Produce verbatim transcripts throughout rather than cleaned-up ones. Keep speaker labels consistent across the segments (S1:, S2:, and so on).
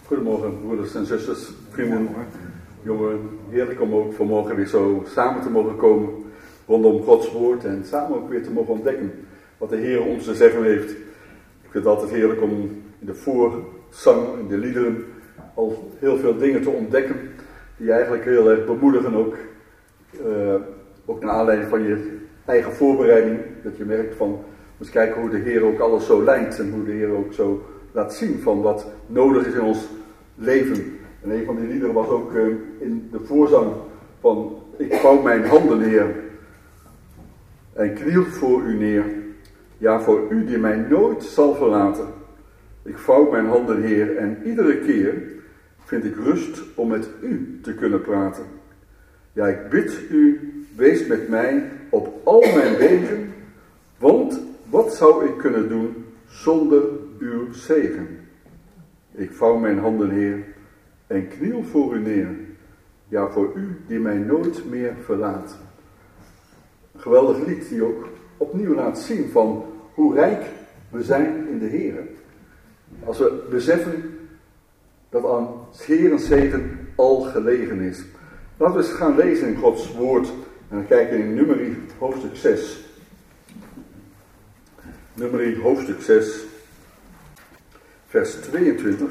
S1: Goedemorgen broeders en zusters, vrienden, jongeren. Heerlijk om ook vanmorgen weer zo samen te mogen komen rondom Gods woord en samen ook weer te mogen ontdekken wat de Heer ons te zeggen heeft. Ik vind het altijd heerlijk om in de voorzang, in de liederen, al heel veel dingen te ontdekken die eigenlijk heel erg bemoedigen ook. Uh, ook naar aanleiding van je eigen voorbereiding, dat je merkt van, eens kijken hoe de Heer ook alles zo leidt en hoe de Heer ook zo laat zien van wat nodig is in ons leven. En een van die liederen was ook uh, in de voorzang van, ik vouw mijn handen neer en kniel voor u neer. Ja, voor u die mij nooit zal verlaten. Ik vouw mijn handen neer en iedere keer vind ik rust om met u te kunnen praten. Ja, ik bid u, wees met mij op al mijn wegen, want wat zou ik kunnen doen zonder uw zegen? Ik vouw mijn handen neer en kniel voor u neer. Ja, voor u die mij nooit meer verlaat. Een geweldig lied die ook opnieuw laat zien van hoe rijk we zijn in de Heer. Als we beseffen dat aan Heerens zegen al gelegen is. Laten we eens gaan lezen in Gods woord. En dan kijken in Numeri hoofdstuk zes. Numeri hoofdstuk zes. Vers tweeëntwintig.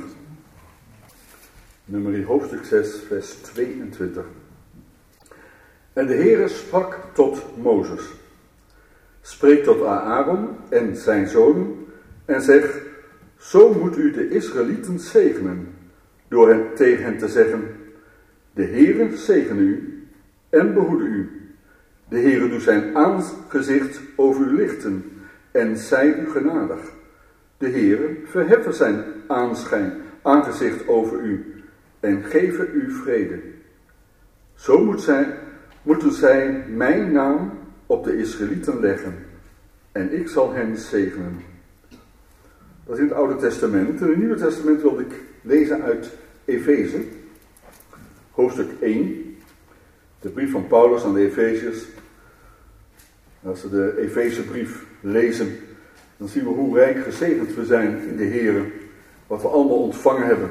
S1: Numeri hoofdstuk zes, vers tweeëntwintig. En de Heere sprak tot Mozes. Spreek tot Aaron en zijn zonen en zeg, zo moet u de Israëlieten zegenen, door hen, tegen hen te zeggen, de Heere zegene u en behoede u. De Heere doet zijn aangezicht over u lichten en zij u genadig. De Heere verheffen zijn aanschijn, aangezicht over u en geven u vrede. Zo moet zij, moeten zij mijn naam op de Israëlieten leggen en ik zal hen zegenen. Dat is in het Oude Testament. In het Nieuwe Testament wilde ik lezen uit Efeze, hoofdstuk één, de brief van Paulus aan de Efeziërs. Als we de Efezebrief lezen, dan zien we hoe rijk gezegend we zijn in de Heer, wat we allemaal ontvangen hebben.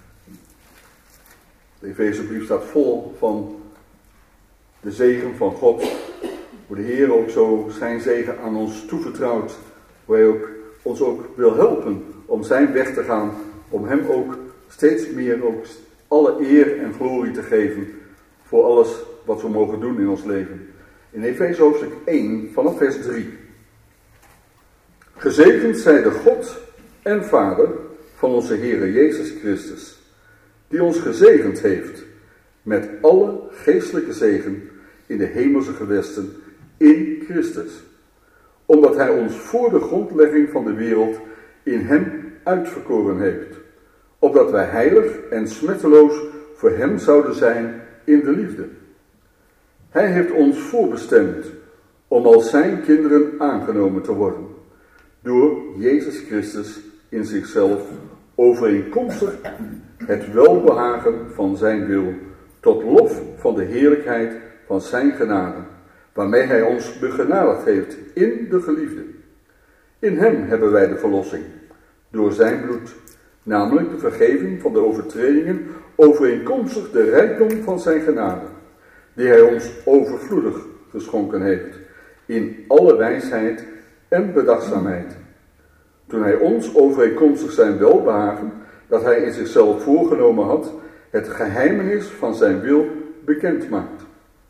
S1: De Efezebrief staat vol van de zegen van God, hoe de Heer ook zo zijn zegen aan ons toevertrouwt, hoe hij ook, ons ook wil helpen om zijn weg te gaan, om hem ook steeds meer ook alle eer en glorie te geven voor alles wat we mogen doen in ons leven. In Efeze hoofdstuk één vanaf vers drie. Gezegend zij de God en Vader van onze Heere Jezus Christus, die ons gezegend heeft met alle geestelijke zegen in de hemelse gewesten in Christus, omdat hij ons voor de grondlegging van de wereld in hem uitverkoren heeft, opdat wij heilig en smetteloos voor hem zouden zijn in de liefde. Hij heeft ons voorbestemd om als zijn kinderen aangenomen te worden, door Jezus Christus in zichzelf overeenkomstig het welbehagen van zijn wil, tot lof van de heerlijkheid van zijn genade, waarmee hij ons begenadigd heeft in de geliefde. In hem hebben wij de verlossing, door zijn bloed, namelijk de vergeving van de overtredingen, overeenkomstig de rijkdom van zijn genade, die hij ons overvloedig geschonken heeft, in alle wijsheid en bedachtzaamheid. Toen hij ons overeenkomstig zijn welbehagen, dat hij in zichzelf voorgenomen had, het geheimenis van zijn wil bekend maakt.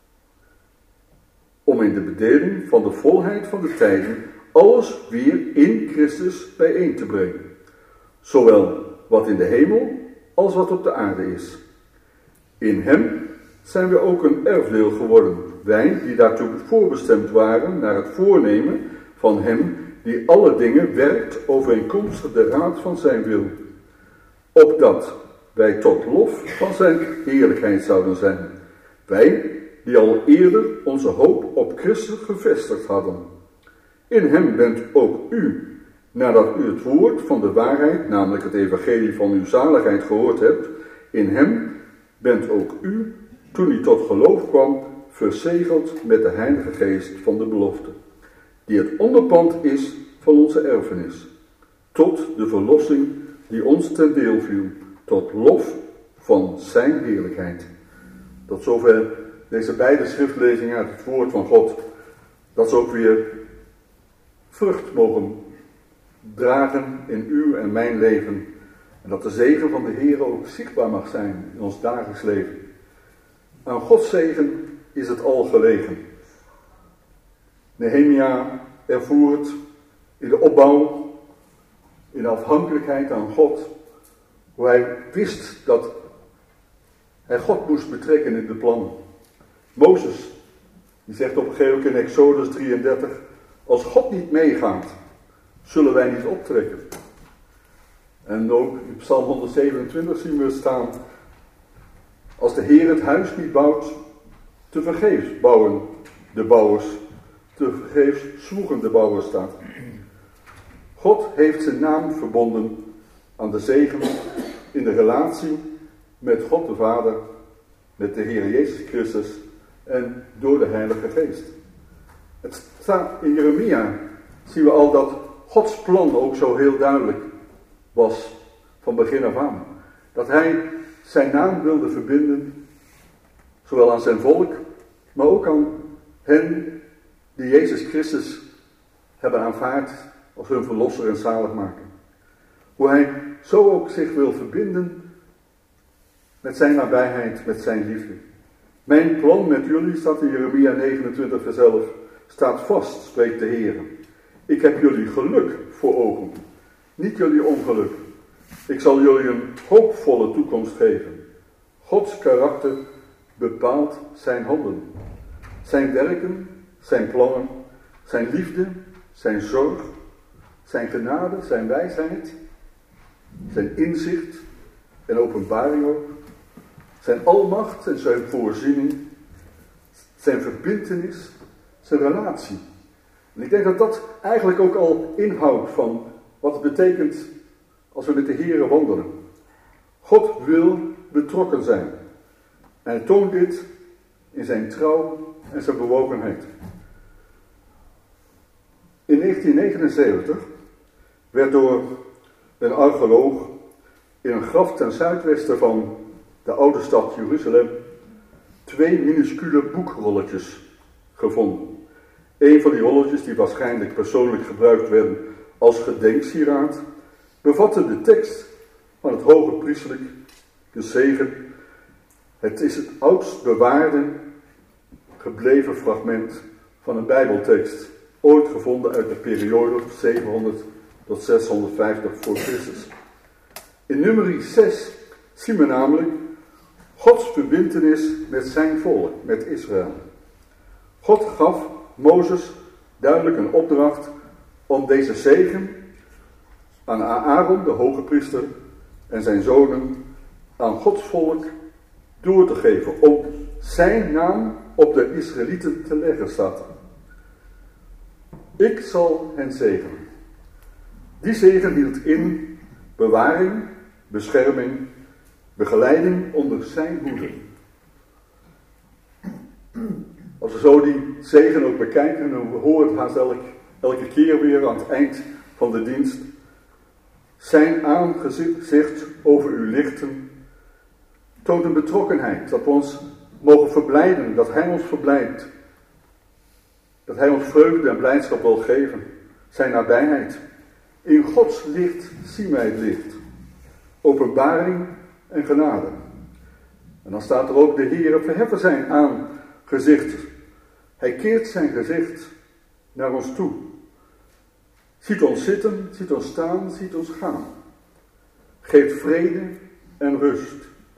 S1: Om in de bedeling van de volheid van de tijden alles weer in Christus bijeen te brengen. Zowel wat in de hemel als wat op de aarde is. In hem zijn we ook een erfdeel geworden, wij die daartoe voorbestemd waren naar het voornemen van hem die alle dingen werkt overeenkomstig de raad van zijn wil. Opdat wij tot lof van zijn heerlijkheid zouden zijn. Wij die al eerder onze hoop op Christus gevestigd hadden. In hem bent ook u, nadat u het woord van de waarheid, namelijk het evangelie van uw zaligheid gehoord hebt, in hem bent ook u, toen u tot geloof kwam, verzegeld met de Heilige Geest van de belofte, die het onderpand is van onze erfenis, tot de verlossing die ons ten deel viel, tot lof van zijn heerlijkheid. Tot zover deze beide schriftlezingen uit het woord van God. Dat ze ook weer vrucht mogen dragen in uw en mijn leven. En dat de zegen van de Heer ook zichtbaar mag zijn in ons dagelijks leven. Aan Gods zegen is het al gelegen. Nehemia ervoer het in de opbouw, in de afhankelijkheid aan God. Hoe hij wist dat hij God moest betrekken in de plannen. Mozes, die zegt op een gegeven moment in Exodus drieëndertig, als God niet meegaat, zullen wij niet optrekken. En ook in Psalm honderdzevenentwintig zien we staan, als de Heer het huis niet bouwt, te vergeefs bouwen de bouwers, te vergeefs zwoegen de bouwers staat. God heeft zijn naam verbonden aan de zegen in de relatie met God de Vader, met de Heer Jezus Christus en door de Heilige Geest. Het staat in Jeremia, zien we al dat Gods plan ook zo heel duidelijk was van begin af aan. Dat hij zijn naam wilde verbinden, zowel aan zijn volk, maar ook aan hen die Jezus Christus hebben aanvaard als hun verlosser en zaligmaker. Hoe hij zo ook zich wil verbinden met zijn nabijheid, met zijn liefde. Mijn plan met jullie, staat in Jeremia negenentwintig vers elf, staat vast, spreekt de Heer. Ik heb jullie geluk voor ogen, niet jullie ongeluk. Ik zal jullie een hoopvolle toekomst geven. Gods karakter bepaalt zijn handen. Zijn werken, zijn plannen, zijn liefde, zijn zorg, zijn genade, zijn wijsheid, zijn inzicht en openbaring ook, zijn almacht en zijn voorziening, zijn verbintenis, zijn relatie. En ik denk dat dat eigenlijk ook al inhoudt van wat het betekent als we met de Here wandelen. God wil betrokken zijn. En hij toont dit in zijn trouw en zijn bewogenheid. In negentien negenenzeventig werd door een archeoloog in een graf ten zuidwesten van de oude stad Jeruzalem twee minuscule boekrolletjes gevonden. Een van die rolletjes, die waarschijnlijk persoonlijk gebruikt werden als gedenksieraad, bevatte de tekst van het hoge priesterlijk gezegen. Het is het oudst bewaarde gebleven fragment van een Bijbeltekst, ooit gevonden uit de periode zevenhonderd tot zeshonderdvijftig voor Christus. In nummer zes zien we namelijk Gods verbintenis met zijn volk, met Israël. God gaf Mozes duidelijk een opdracht om deze zegen aan Aaron, de hoge priester, en zijn zonen aan Gods volk door te geven, om zijn naam op de Israëlieten te leggen, staat er. Ik zal hen zegenen. Die zegen hield in bewaring, bescherming, begeleiding onder zijn hoede. Als we zo die zegen ook bekijken, en we horen het haast elke, elke keer weer aan het eind van de dienst. Zijn aangezicht over u lichten toont een betrokkenheid, dat we ons mogen verblijden, dat hij ons verblijdt. Dat hij ons vreugde en blijdschap wil geven, zijn nabijheid. In Gods licht zien wij het licht. Openbaring en genade. En dan staat er ook, de Heere verheffen zijn aangezicht. Hij keert zijn gezicht naar ons toe. Ziet ons zitten, ziet ons staan, ziet ons gaan. Geeft vrede en rust.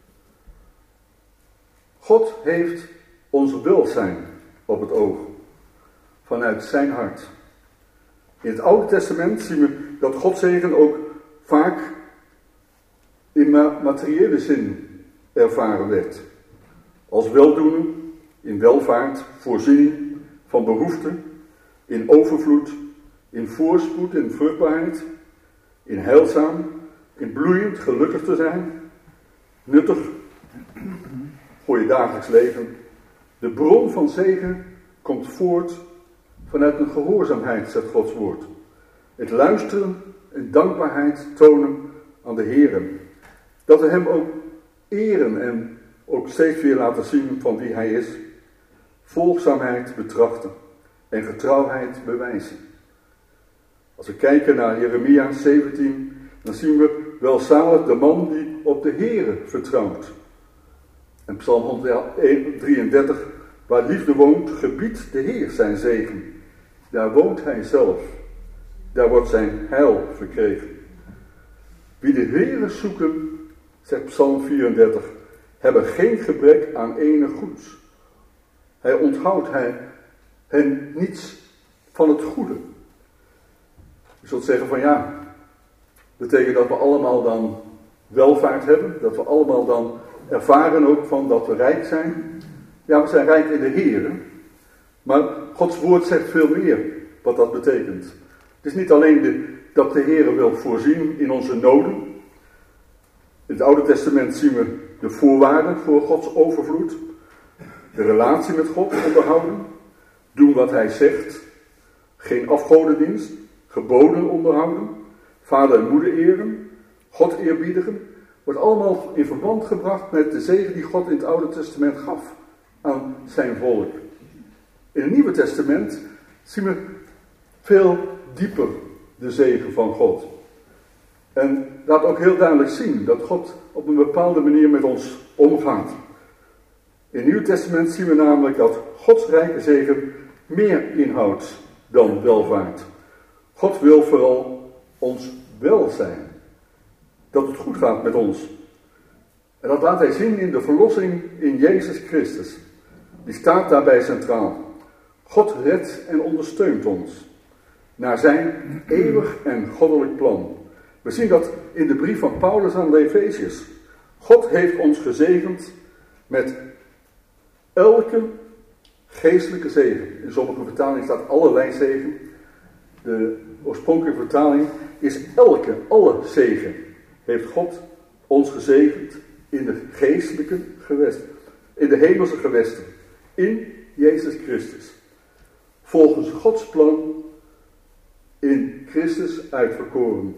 S1: God heeft ons welzijn op het oog. Vanuit zijn hart. In het Oude Testament zien we dat Godzegen ook vaak in materiële zin ervaren werd. Als weldoener, in welvaart, voorziening van behoeften, in overvloed, in voorspoed en vruchtbaarheid, in heilzaam, in bloeiend gelukkig te zijn, nuttig voor je dagelijks leven. De bron van zegen komt voort vanuit een gehoorzaamheid, zegt Gods woord. Het luisteren en dankbaarheid tonen aan de Heere. Dat we hem ook eren en ook steeds weer laten zien van wie hij is. Volgzaamheid betrachten en getrouwheid bewijzen. Als we kijken naar Jeremia zeventien, dan zien we welzalig de man die op de Heere vertrouwt. En Psalm honderddrieëndertig, waar liefde woont, gebiedt de Heer zijn zegen. Daar woont hij zelf. Daar wordt zijn heil verkregen. Wie de Heere zoeken, zegt Psalm vierendertig, hebben geen gebrek aan enig goeds. Hij onthoudt hij, hen niets van het goede. Je zult zeggen van ja, betekent dat we allemaal dan welvaart hebben, dat we allemaal dan ervaren ook van dat we rijk zijn. Ja, we zijn rijk in de Heere, maar Gods woord zegt veel meer wat dat betekent. Het is niet alleen de, dat de Heere wil voorzien in onze noden. In het Oude Testament zien we de voorwaarden voor Gods overvloed. De relatie met God onderhouden. Doen wat hij zegt. Geen afgodendienst. Geboden onderhouden. Vader en moeder eren. God eerbiedigen. Wordt allemaal in verband gebracht met de zegen die God in het Oude Testament gaf aan zijn volk. In het Nieuwe Testament zien we veel dieper de zegen van God. En laat ook heel duidelijk zien dat God op een bepaalde manier met ons omgaat. In het Nieuwe Testament zien we namelijk dat Gods rijke zegen meer inhoudt dan welvaart. God wil vooral ons welzijn. Dat het goed gaat met ons. En dat laat hij zien in de verlossing in Jezus Christus. Die staat daarbij centraal. God redt en ondersteunt ons. Naar zijn eeuwig en goddelijk plan. We zien dat in de brief van Paulus aan de Efeziërs. God heeft ons gezegend met elke geestelijke zegen. In sommige vertalingen staat allerlei zegen. De oorspronkelijke vertaling is elke, alle zegen. Heeft God ons gezegend in de geestelijke gewesten. In de hemelse gewesten. In Jezus Christus. Volgens Gods plan in Christus uitverkoren.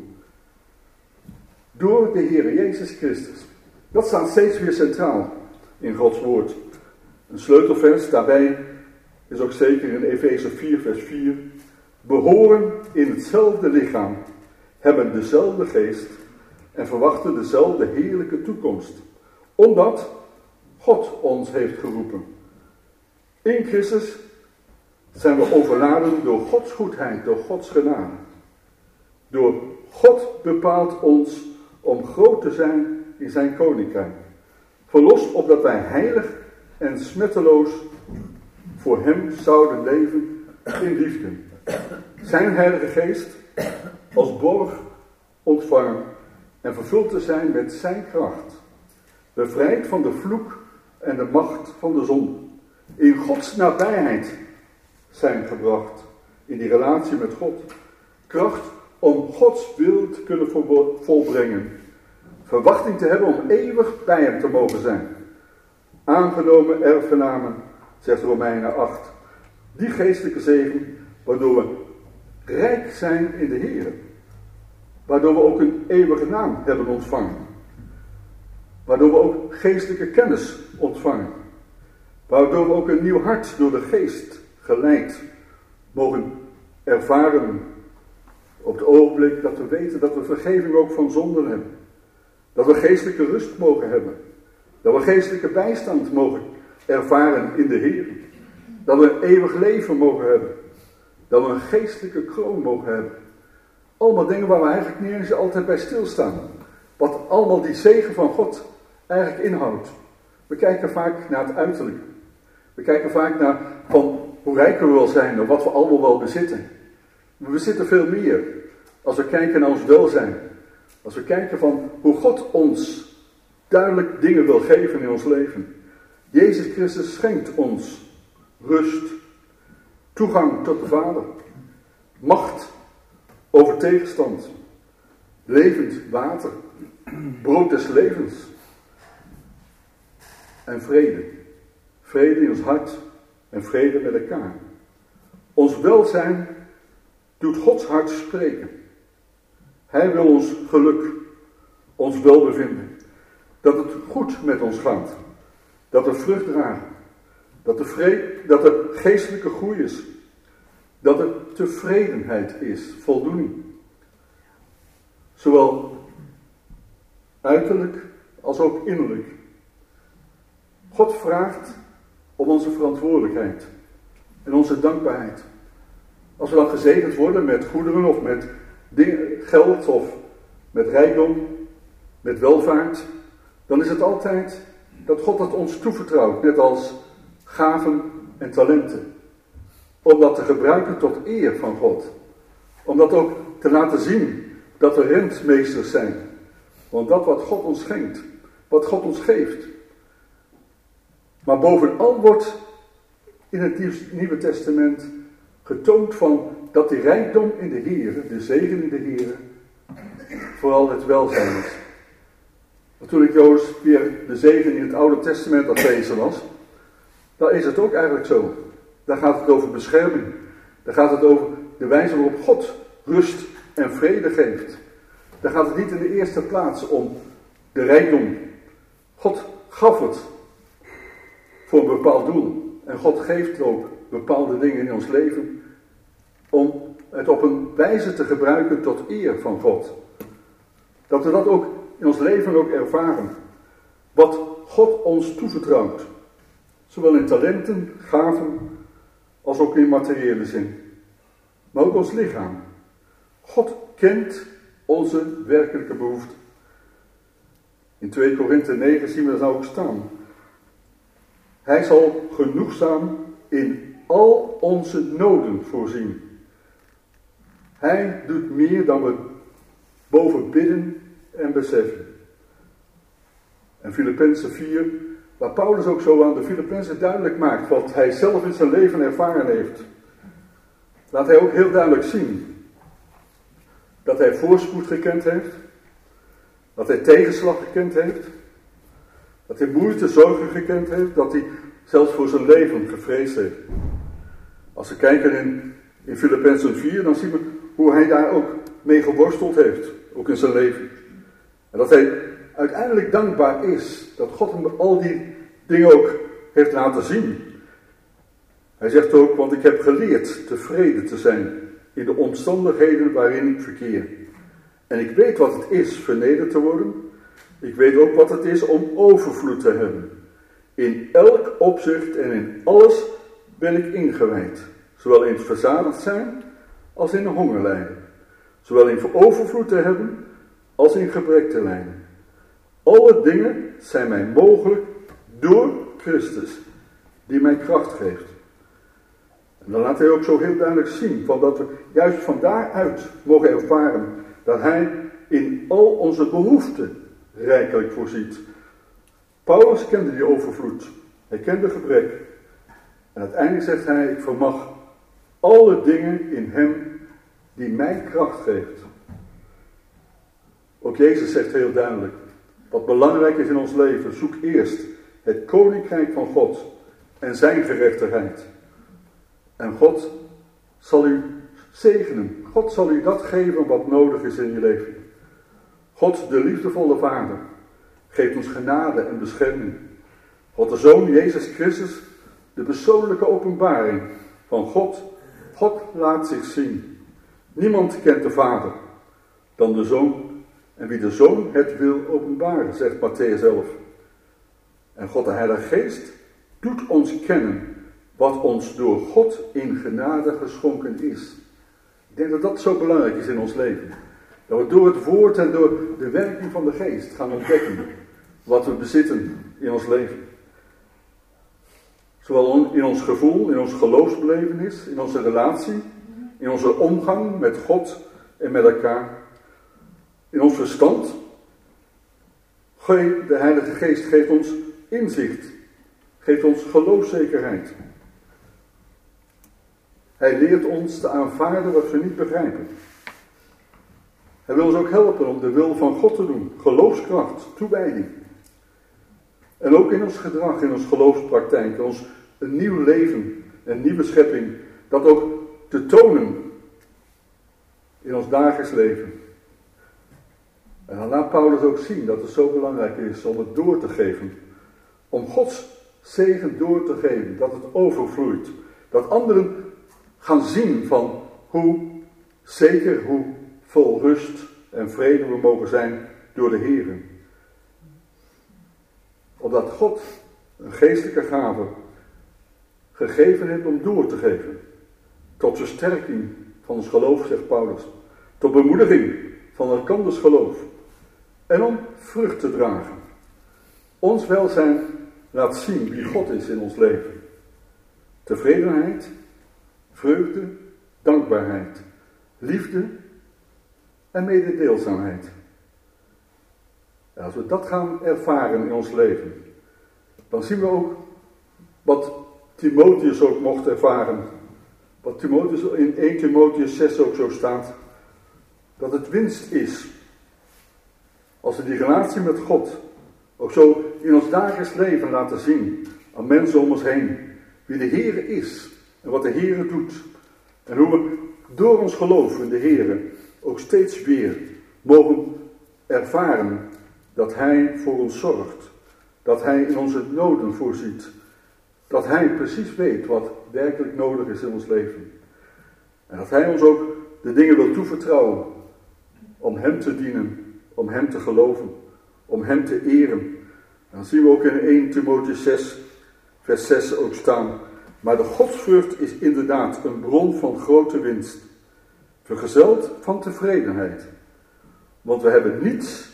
S1: Door de Heer Jezus Christus. Dat staat steeds weer centraal in Gods woord. Een sleutelvers daarbij is ook zeker in Efeze vier vers vier. Behoren in hetzelfde lichaam, hebben dezelfde geest en verwachten dezelfde heerlijke toekomst. Omdat God ons heeft geroepen. In Christus zijn we overladen door Gods goedheid, door Gods genade. Door God bepaalt ons om groot te zijn in zijn koninkrijk. Verlost opdat wij heilig en smetteloos voor hem zouden leven in liefde. Zijn heilige geest als borg ontvangen en vervuld te zijn met zijn kracht. Bevrijd van de vloek en de macht van de zonde. In Gods nabijheid zijn gebracht. In die relatie met God. Kracht om Gods wil te kunnen volbrengen. Verwachting te hebben om eeuwig bij hem te mogen zijn. Aangenomen erfgenamen, zegt Romeinen acht. Die geestelijke zegen, waardoor we rijk zijn in de Heer. Waardoor we ook een eeuwige naam hebben ontvangen. Waardoor we ook geestelijke kennis ontvangen. Waardoor we ook een nieuw hart door de geest geleid mogen ervaren. Op het ogenblik dat we weten dat we vergeving ook van zonden hebben. Dat we geestelijke rust mogen hebben. Dat we geestelijke bijstand mogen ervaren in de Heer. Dat we een eeuwig leven mogen hebben. Dat we een geestelijke kroon mogen hebben. Allemaal dingen waar we eigenlijk niet eens altijd bij stilstaan. Wat allemaal die zegen van God eigenlijk inhoudt. We kijken vaak naar het uiterlijke. We kijken vaak naar van hoe rijk we wel zijn en wat we allemaal wel bezitten. We bezitten veel meer als we kijken naar ons welzijn. Als we kijken van hoe God ons duidelijk dingen wil geven in ons leven. Jezus Christus schenkt ons rust, toegang tot de Vader, macht over tegenstand, levend water, brood des levens en vrede. Vrede in ons hart en vrede met elkaar. Ons welzijn doet Gods hart spreken. Hij wil ons geluk, ons welbevinden. Dat het goed met ons gaat. Dat er vrucht dragen. Dat er, vrede, dat er geestelijke groei is. Dat er tevredenheid is, voldoening. Zowel uiterlijk als ook innerlijk. God vraagt om onze verantwoordelijkheid en onze dankbaarheid. Als we dan gezegend worden met goederen of met dingen, geld of met rijkdom, met welvaart, dan is het altijd dat God het ons toevertrouwt, net als gaven en talenten. Om dat te gebruiken tot eer van God. Om dat ook te laten zien dat we rentmeesters zijn. Want dat wat God ons schenkt, wat God ons geeft. Maar bovenal wordt in het Nieuwe Testament getoond van dat die rijkdom in de Heer, de zegen in de Heer, vooral het welzijn is. Want toen ik Joost weer de zegen in het Oude Testament aan het lezen was, dan is het ook eigenlijk zo. Daar gaat het over bescherming. Daar gaat het over de wijze waarop God rust en vrede geeft. Daar gaat het niet in de eerste plaats om de rijkdom. God gaf het voor een bepaald doel. En God geeft ook bepaalde dingen in ons leven om het op een wijze te gebruiken tot eer van God. Dat we dat ook in ons leven ook ervaren. Wat God ons toevertrouwt. Zowel in talenten, gaven, als ook in materiële zin. Maar ook ons lichaam. God kent onze werkelijke behoeften. In twee Korinthe negen zien we dat ook staan. Hij zal genoegzaam in al onze noden voorzien. Hij doet meer dan we boven bidden en beseffen. En Filippenzen vier, waar Paulus ook zo aan de Filippenzen duidelijk maakt wat hij zelf in zijn leven ervaren heeft. Laat hij ook heel duidelijk zien dat hij voorspoed gekend heeft. Dat hij tegenslag gekend heeft. Dat hij moeite, zorgen gekend heeft. Dat hij zelfs voor zijn leven gevreesd heeft. Als we kijken in, in Filippenzen vier, dan zien we hoe hij daar ook mee geworsteld heeft. Ook in zijn leven. En dat hij uiteindelijk dankbaar is. Dat God hem al die dingen ook heeft laten zien. Hij zegt ook, want ik heb geleerd tevreden te zijn in de omstandigheden waarin ik verkeer. En ik weet wat het is vernederd te worden. Ik weet ook wat het is om overvloed te hebben. In elk opzicht en in alles ben ik ingewijd. Zowel in het verzadigd zijn als in de honger lijden. Zowel in overvloed te hebben als in gebrek te lijden. Alle dingen zijn mij mogelijk door Christus, die mij kracht geeft. En dan laat hij ook zo heel duidelijk zien, van dat we juist van daaruit mogen ervaren dat hij in al onze behoeften rijkelijk voorziet. Paulus kende die overvloed. Hij kende gebrek. En uiteindelijk zegt hij, ik vermag alle dingen in hem die mij kracht geeft. Ook Jezus zegt heel duidelijk, wat belangrijk is in ons leven, zoek eerst het koninkrijk van God en zijn gerechtigheid. En God zal u zegenen. God zal u dat geven wat nodig is in je leven. God, de liefdevolle Vader, geeft ons genade en bescherming. God, de Zoon, Jezus Christus, de persoonlijke openbaring van God. God laat zich zien. Niemand kent de Vader dan de Zoon. En wie de Zoon het wil openbaren, zegt Mattheüs elf. En God, de Heilige Geest, doet ons kennen wat ons door God in genade geschonken is. Ik denk dat dat zo belangrijk is in ons leven. Dat we door het woord en door de werking van de Geest gaan ontdekken wat we bezitten in ons leven. Zowel in ons gevoel, in ons geloofsbelevenis, in onze relatie, in onze omgang met God en met elkaar. In ons verstand. De Heilige Geest geeft ons inzicht. Geeft ons geloofszekerheid. Hij leert ons te aanvaarden wat we niet begrijpen. Hij wil ons ook helpen om de wil van God te doen. Geloofskracht, toewijding. En ook in ons gedrag, in ons geloofspraktijk, in ons een nieuw leven, een nieuwe schepping. Dat ook te tonen in ons dagelijks leven. En dan laat Paulus ook zien dat het zo belangrijk is om het door te geven. Om Gods zegen door te geven, dat het overvloeit. Dat anderen gaan zien van hoe zeker, hoe vol rust en vrede we mogen zijn door de Heer. Omdat God een geestelijke gave gegeven heeft om door te geven. Tot versterking van ons geloof, zegt Paulus. Tot bemoediging van elkanders geloof. En om vrucht te dragen. Ons welzijn laat zien wie God is in ons leven. Tevredenheid, vreugde, dankbaarheid, liefde en mededeelzaamheid. En als we dat gaan ervaren in ons leven, dan zien we ook wat Timotheus ook mocht ervaren. Wat Timotheus in eerste Timotheus zes ook zo staat. Dat het winst is. Als we die relatie met God ook zo in ons dagelijks leven laten zien. Aan mensen om ons heen. Wie de Heer is. En wat de Heer doet. En hoe we door ons geloof in de Heer ook steeds weer mogen ervaren dat Hij voor ons zorgt. Dat Hij in onze noden voorziet. Dat Hij precies weet wat werkelijk nodig is in ons leven. En dat Hij ons ook de dingen wil toevertrouwen. Om Hem te dienen. Om Hem te geloven. Om Hem te eren. En dan zien we ook in eerste Timotheus zes, vers zes ook staan. Maar de godsvrucht is inderdaad een bron van grote winst. Vergezeld van tevredenheid. Want we hebben niets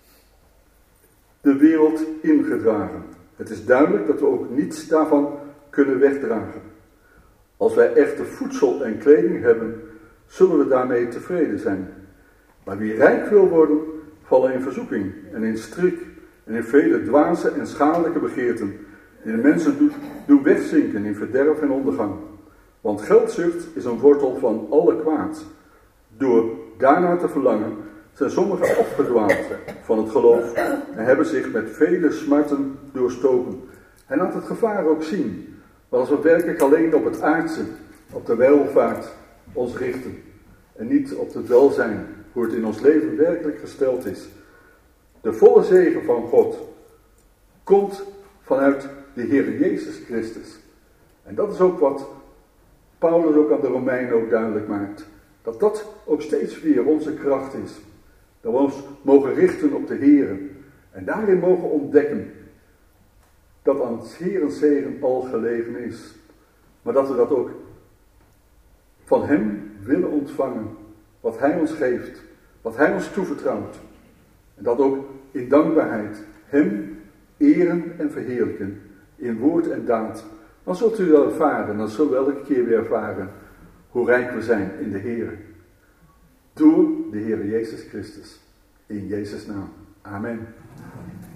S1: de wereld ingedragen. Het is duidelijk dat we ook niets daarvan kunnen wegdragen. Als wij echte voedsel en kleding hebben, zullen we daarmee tevreden zijn. Maar wie rijk wil worden, vallen in verzoeking en in strik en in vele dwaze en schadelijke begeerten, die de mensen doen, doen wegzinken in verderf en ondergang. Want geldzucht is een wortel van alle kwaad. Door daarna te verlangen zijn sommigen afgedwaald van het geloof en hebben zich met vele smarten doorstoken. Hij laat het gevaar ook zien. Want als we werkelijk alleen op het aardse, op de welvaart ons richten en niet op het welzijn, hoe het in ons leven werkelijk gesteld is. De volle zegen van God komt vanuit de Heer Jezus Christus. En dat is ook wat Paulus ook aan de Romeinen ook duidelijk maakt. Dat dat ook steeds weer onze kracht is. Dat we ons mogen richten op de Heer. En daarin mogen ontdekken dat aan het Heerens zegen al gelegen is. Maar dat we dat ook van Hem willen ontvangen. Wat Hij ons geeft. Wat Hij ons toevertrouwt. En dat ook in dankbaarheid Hem eren en verheerlijken. In woord en daad. Dan zult u wel ervaren. Dan zullen we elke keer weer ervaren hoe rijk we zijn in de Heer. Door de Heer Jezus Christus. In Jezus' naam. Amen.